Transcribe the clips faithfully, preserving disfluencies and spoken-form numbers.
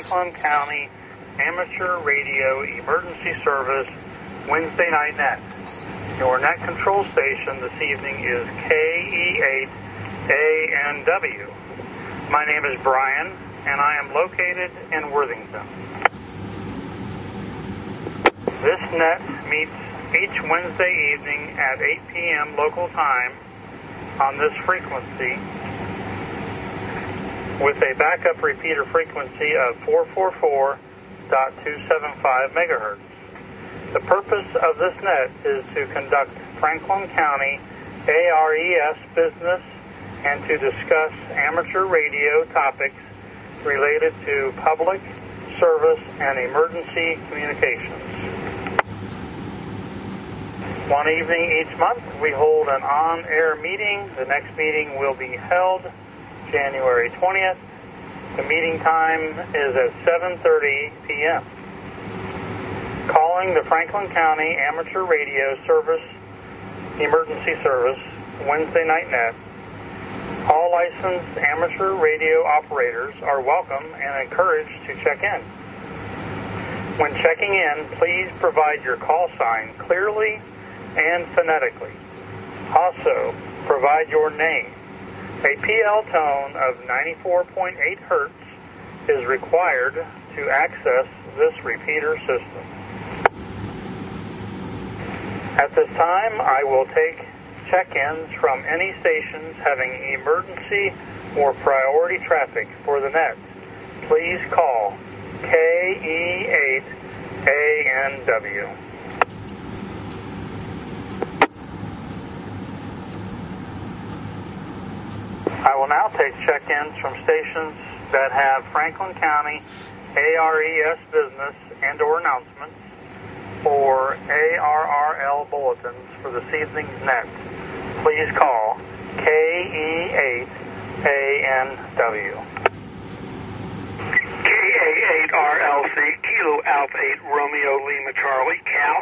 Franklin County Amateur Radio Emergency Service Wednesday Night Net. Your net control station this evening is K E eight A N W. My name is Brian, and I am located in Worthington. This net meets each Wednesday evening at eight p.m. local time on this frequency with a backup repeater frequency of four forty-four point two seven five megahertz. The purpose of this net is to conduct Franklin County A R E S business and to discuss amateur radio topics related to public, service, and emergency communications. One evening each month, we hold an on-air meeting. The next meeting will be held January twentieth. The meeting time is at seven thirty p.m. Calling the Franklin County Amateur Radio Service Emergency Service Wednesday Night Net. All licensed amateur radio operators are welcome and encouraged to check in. When checking in, please provide your call sign clearly and phonetically. Also, provide your name. A P L tone of ninety-four point eight hertz is required to access this repeater system. At this time, I will take check-ins from any stations having emergency or priority traffic for the net. Please call K E eight A N W. I will now take check-ins from stations that have Franklin County A R E S business and or announcements or A R R L bulletins for this evening's net. Please call K E eight A N W. K A eight R L C, Kilo Alpha eight, Romeo Lima Charlie, Cal.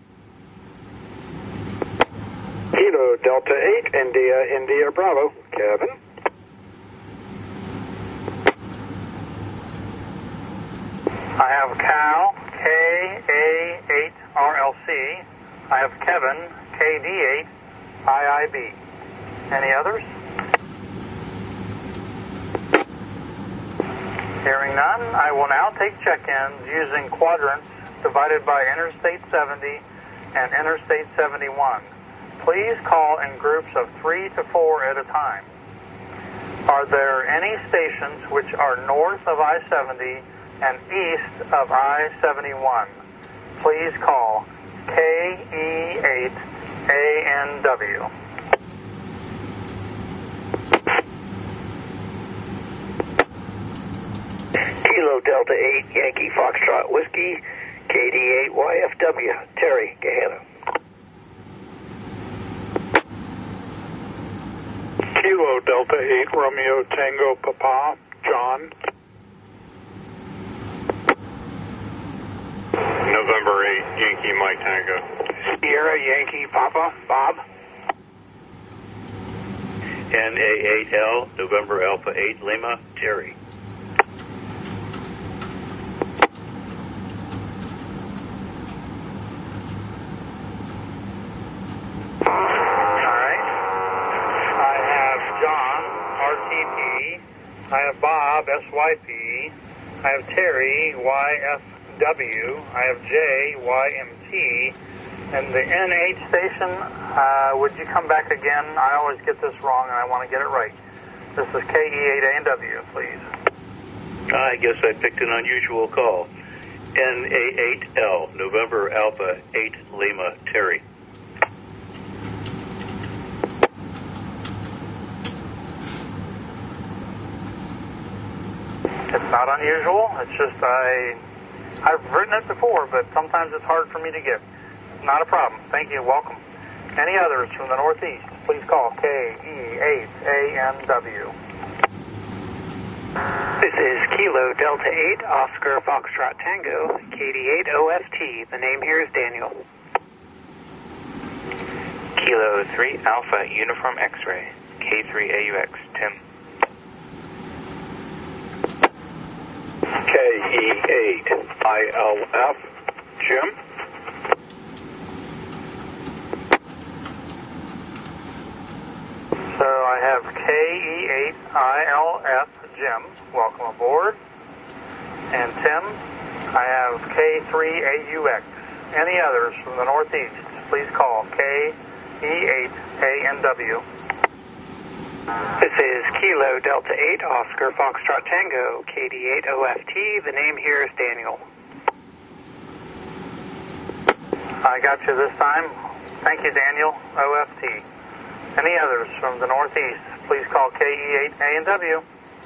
Kilo Delta eight, India, India Bravo, Kevin. I have Cal, K A eight R L C. I have Kevin, K D eight, I I B. Any others? Hearing none, I will now take check-ins using quadrants divided by Interstate seventy and Interstate seventy-one. Please call in groups of three to four at a time. Are there any stations which are north of I seventy and east of I seventy-one? Please call K E eight A N W. Kilo Delta eight, Yankee Foxtrot Whiskey, K D eight Y F W, Terry, Gahanna. Kilo Delta eight, Romeo Tango Papa, John. November eight, Yankee Mike Tango. Sierra Yankee Papa, Bob. N A eight L, November Alpha eight, Lima, Terry. I have Bob, S Y P. I have Terry, Y F W. I have J, Y M T. And the N H station, uh, would you come back again? I always get this wrong, and I want to get it right. This is K E eight A N W, please. I guess I picked an unusual call. N A eight L, November Alpha eight, Lima, Terry. It's not unusual. It's just I, I've written it before, but sometimes it's hard for me to get. Not a problem. Thank you. Welcome. Any others from the Northeast, please call K E eight A N W. This is Kilo Delta eight, Oscar Foxtrot Tango, K D eight O F T. The name here is Daniel. Kilo three, Alpha Uniform X-Ray, K three A U X, Tim. K E eight I L F, Jim. So I have K E eight I L F, Jim. Welcome aboard. And Tim, I have K three A U X. Any others from the Northeast, please call K E eight A N W. This is Kilo Delta eight, Oscar Foxtrot Tango, K D eight O F T. The name here is Daniel. I got you this time. Thank you, Daniel, O F T. Any others from the Northeast, please call K E eight A N W.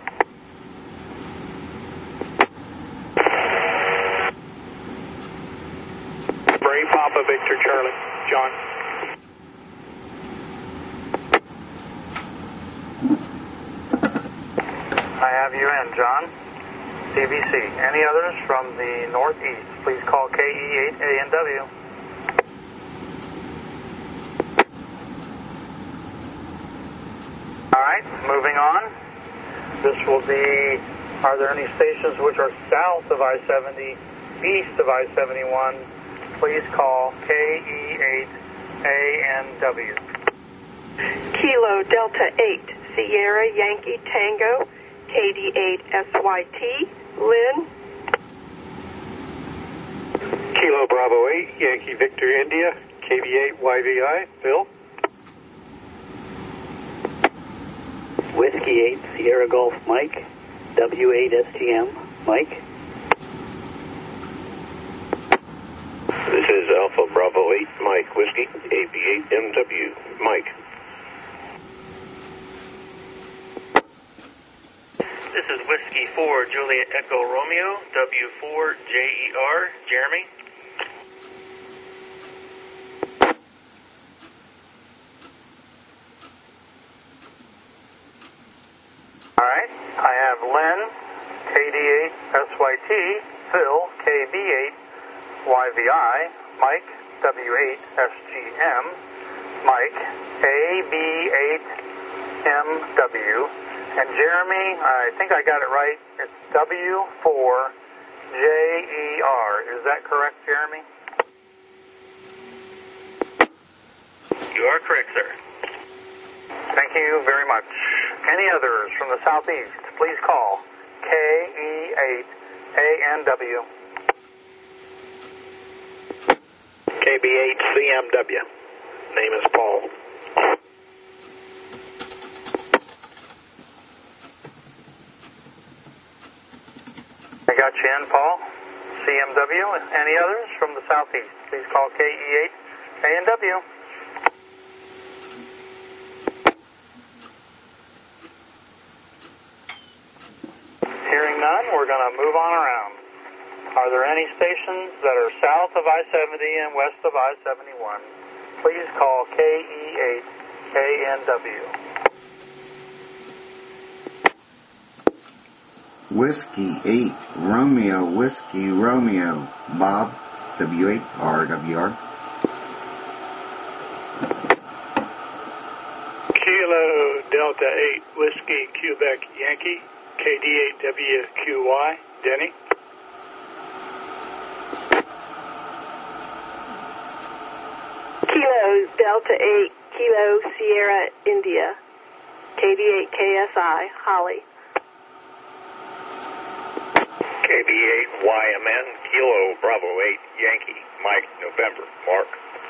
Brave Papa Victor Charlie, John. I have you in, John. C B C. Any others from the Northeast, please call K E eight A N W. All right, moving on. This will be, are there any stations which are south of I seventy, east of I seventy-one? Please call K E eight A N W. Kilo Delta eight, Sierra Yankee Tango, K D eight S Y T, Lynn. Kilo Bravo eight, Yankee Victor India, K B eight Y V I, Phil. Whiskey eight, Sierra Golf Mike, W eight S T M, Mike. This is Alpha Bravo eight, Mike Whiskey, A B eight M W, Mike. This is Whiskey four, Juliet Echo Romeo, W four J E R, Jeremy. All right, I have Lynn, K D eight S Y T, Phil, K B eight Y V I, Mike, W eight S G M, Mike, A B eight M W, and Jeremy, I think I got it right, it's W four J E R. Is that correct, Jeremy? You are correct, sir. Thank you very much. Any others from the Southeast, please call K E eight A N W. K B eight C M W. Name is Paul. I got you in, Paul. C M W. Any others from the Southeast, please call K E eight A N W. Hearing none, we're going to move on around. Are there any stations that are south of I seventy and west of I seventy-one? Please call K E eight A N W. Whiskey eight, Romeo, Whiskey, Romeo, Bob, W eight R W R. Kilo Delta eight, Whiskey Quebec Yankee, K D eight W Q Y, Denny. Kilo Delta eight, Kilo Sierra India, K D eight K S I, Holly. K B eight Y M N, Kilo Bravo eight, Yankee, Mike, November, Mark.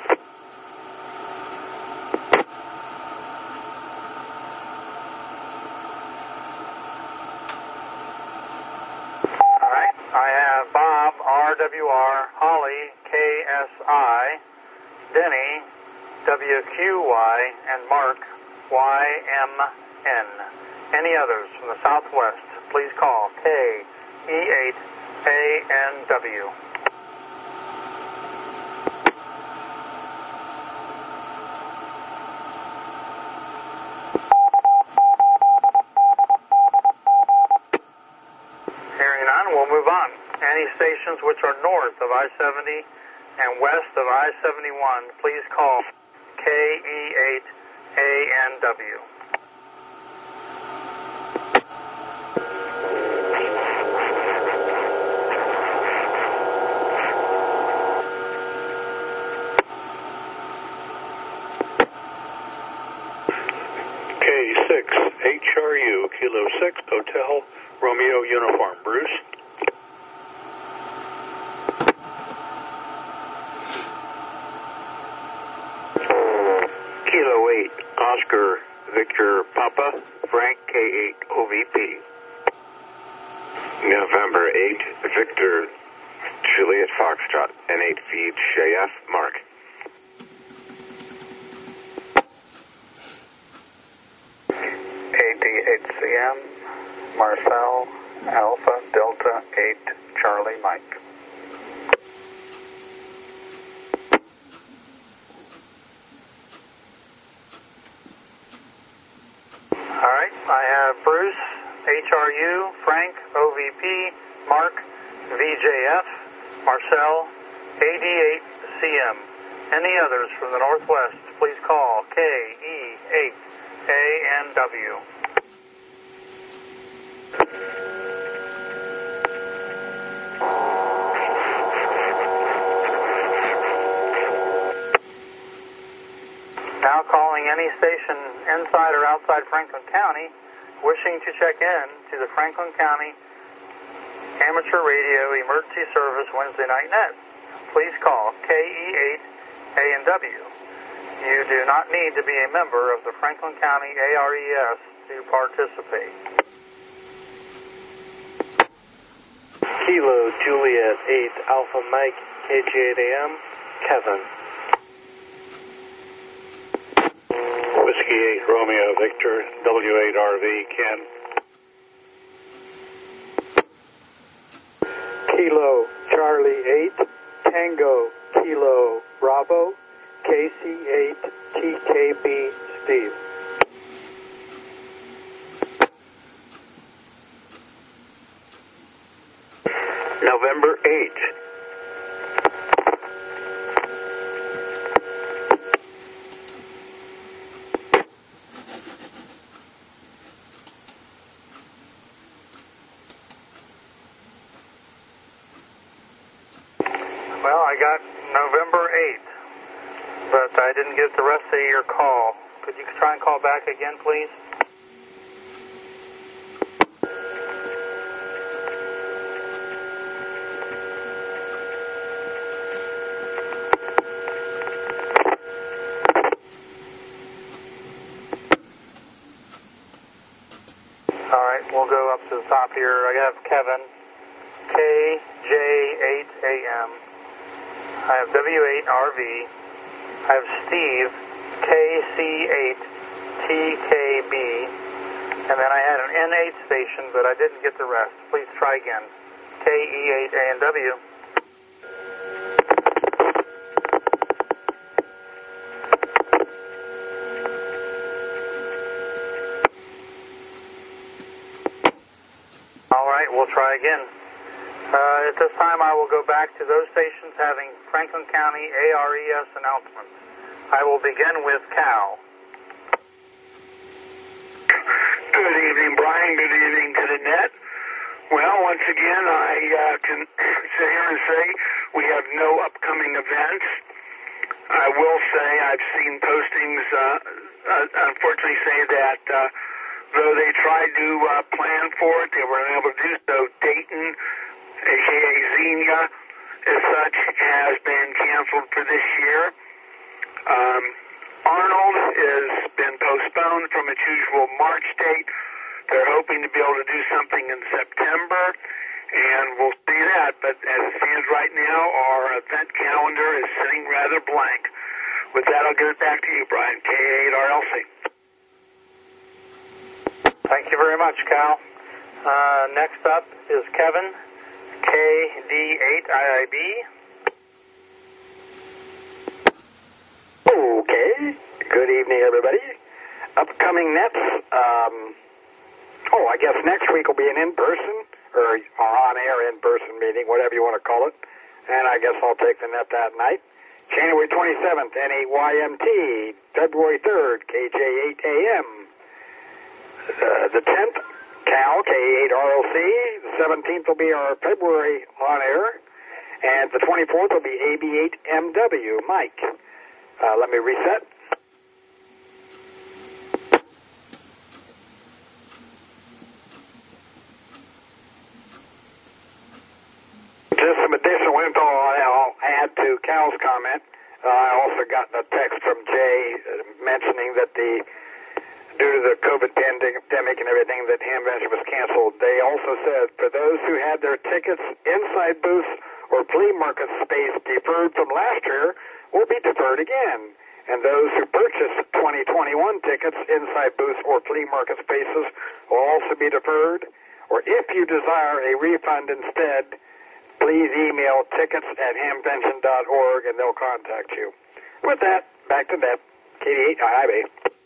All right. I have Bob, R W R, Holly, K S I, Denny, W Q Y, and Mark, Y M N. Any others from the Southwest, please call K E eight A N W. Hearing none, we'll move on. Any stations which are north of I seventy and west of I seventy-one, please call K E eight A N W. uniform, Bruce. Kilo eight, Oscar Victor Papa, Frank K eight O V P. November eighth, Victor Juliet Foxtrot, N eight feed Cheyenne, Mark. A D eight C M, Marcel, Alpha Delta eight, Charlie Mike. All right, I have Bruce, H R U, Frank, O V P, Mark, V J F, Marcel, A D eight C M. Any others from the Northwest, please call K E eight A N W. Now calling any station inside or outside Franklin County wishing to check in to the Franklin County Amateur Radio Emergency Service Wednesday Night Net. Please call K E eight A N W. You do not need to be a member of the Franklin County A R E S to participate. Kilo Juliet eight Alpha Mike K G eight A M, Kevin. Whiskey eight Romeo Victor W eight R V, Ken. Kilo Charlie eight Tango Kilo Bravo K C eight T K B Steve. November eighth. Well, I got November eighth, but I didn't get the rest of your call. Could you try and call back again, please? All right, we'll go up to the top here. I have Kevin, K J eight A M. I have W eight R V. I have Steve, K C eight T K B. And then I had an N eight station, but I didn't get the rest. Please try again. K E eight A N W. All right, we'll try again. Uh, at this time, I will go back to those stations having Franklin County A R E S announcements. I will begin with Cal. Good evening, Brian. Good evening to the net. Well, once again, I uh, can sit here and say we have no upcoming events. I will say I've seen postings, uh, uh, unfortunately, say that uh, though they tried to uh, plan for it, they weren't able to do so. Dayton, a k a. Xenia, as such, has been canceled for this year. Um, Arnold has been postponed from its usual March date. They're hoping to be able to do something in September, and we'll see that. But as it stands right now, our event calendar is sitting rather blank. With that, I'll give it back to you, Brian, K eight R L C. Thank you very much, Cal. Uh, next up is Kevin, K D eight I I B. Okay. Good evening, everybody. Upcoming nets. Um, oh, I guess next week will be an in-person or on-air in-person meeting, whatever you want to call it. And I guess I'll take the net that night. January twenty-seventh, N eight Y M T. February third, K J eight A M. Uh, the tenth, Cal, K eight R L C. The seventeenth will be our February on-air. And the twenty-fourth will be A B eight M W, Mike. Uh, let me reset. Cal's comment. Uh, I also got a text from Jay uh, mentioning that the due to the COVID pandemic and everything, that Hamvention was canceled. They also said for those who had their tickets inside booths or flea market space deferred from last year will be deferred again. And those who purchased twenty twenty-one tickets inside booths or flea market spaces will also be deferred. Or if you desire a refund instead, please email tickets at hamvention dot org and they'll contact you. With that, back to Ned, K D eight I I B.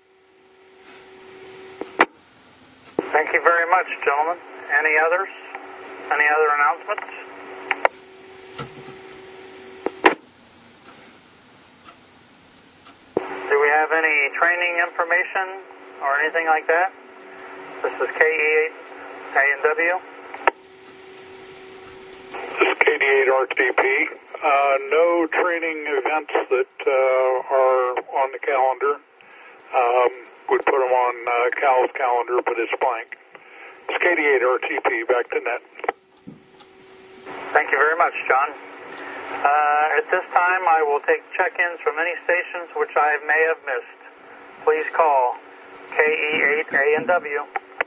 Thank you very much, gentlemen. Any others? Any other announcements? Do we have any training information or anything like that? This is K E eight A and W. This is K D eight R T P. Uh, no training events that uh, are on the calendar. Um, we'd put them on uh, Cal's calendar, but it's blank. It's K D eight R T P. Back to net. Thank you very much, John. Uh, at this time, I will take check-ins from any stations which I may have missed. Please call K E eight A and W.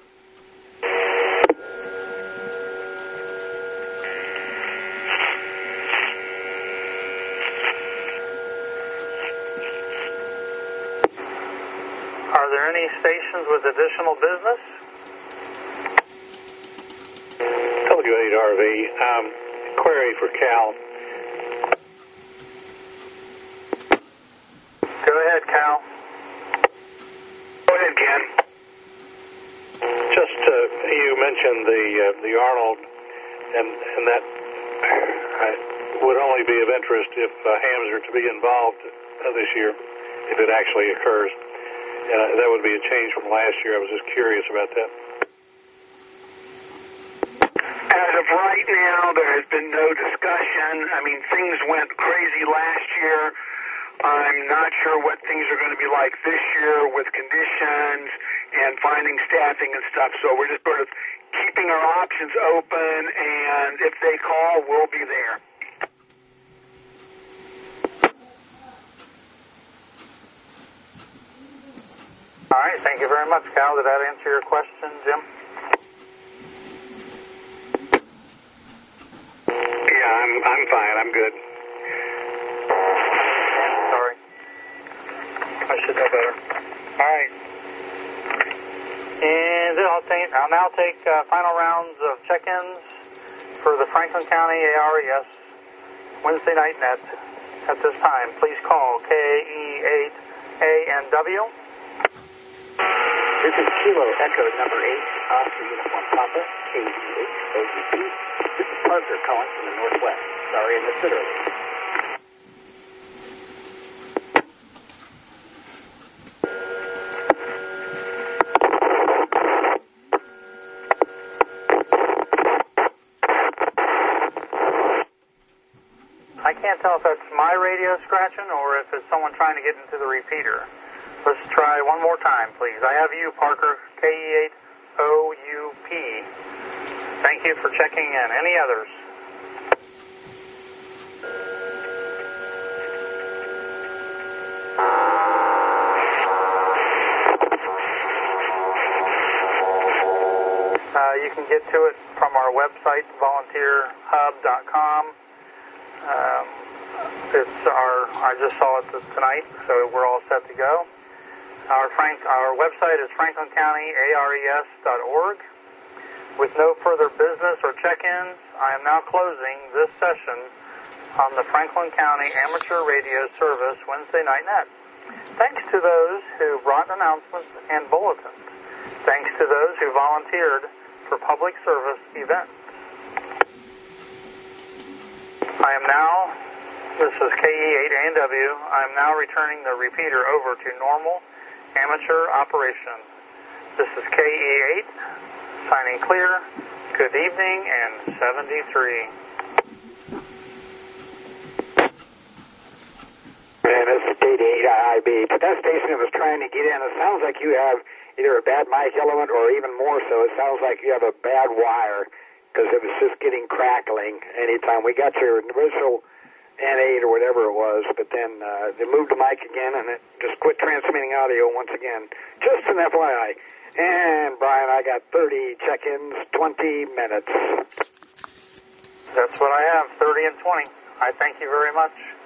Are there any stations with additional business? W eight R V, um, query for Cal. Go ahead, Cal. Go ahead, Ken. Just, uh, you mentioned the uh, the Arnold, and and that uh, would only be of interest if uh, hams are to be involved uh, this year, if it actually occurs. And uh, that would be a change from last year. I was just curious about that. As of right now, there has been no discussion. I mean, things went crazy last year. I'm not sure what things are going to be like this year with conditions and finding staffing and stuff. So we're just sort of keeping our options open, and if they call, we'll be there. All right, thank you very much, Cal. Did that answer your question, Jim? Yeah, I'm I'm fine. I'm good. Sorry. I should know better. All right. And then I'll, take, I'll now take uh, final rounds of check-ins for the Franklin County A R E S Wednesday night net at this time. Please call K E eight A and W. This is Kilo Echo number eight, Oscar Uniform Papa, K D eight O U P. This is Parker calling from the Northwest. Sorry I missed it earlier. I can't tell if that's my radio scratching or if it's someone trying to get into the repeater. Let's try one more time, please. I have you, Parker, K E eight O U P. Thank you for checking in. Any others? Uh, you can get to it from our website, volunteer hub dot com. Um, it's our, I just saw it tonight, so we're all set to go. Our Frank, our website is franklin county A R E S dot org. With no further business or check-ins, I am now closing this session on the Franklin County Amateur Radio Service Wednesday Night Net. Thanks to those who brought announcements and bulletins. Thanks to those who volunteered for public service events. I am now, this is K E eight A and W, I am now returning the repeater over to normal amateur operation. This is K E eight, signing clear. Good evening and seventy-three. Man, this is K D eight I I B. But that station that was trying to get in, it sounds like you have either a bad mic element or even more so, it sounds like you have a bad wire because it was just getting crackling anytime. We got your initial N eight or whatever it was, but then uh, they moved the mic again, and it just quit transmitting audio once again. Just an F Y I. And, Brian, I got thirty check-ins, twenty minutes. That's what I have, thirty and twenty. I thank you very much.